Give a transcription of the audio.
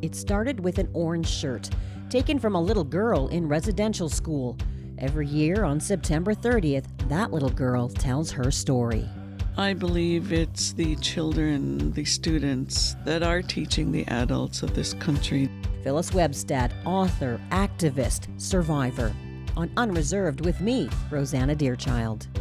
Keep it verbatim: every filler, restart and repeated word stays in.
It started with an orange shirt, taken from a little girl in residential school. Every year on September thirtieth, that little girl tells her story. I believe it's the children, the students, that are teaching the adults of this country. Phyllis Webstad, author, activist, survivor. On Unreserved with me, Rosanna Deerchild.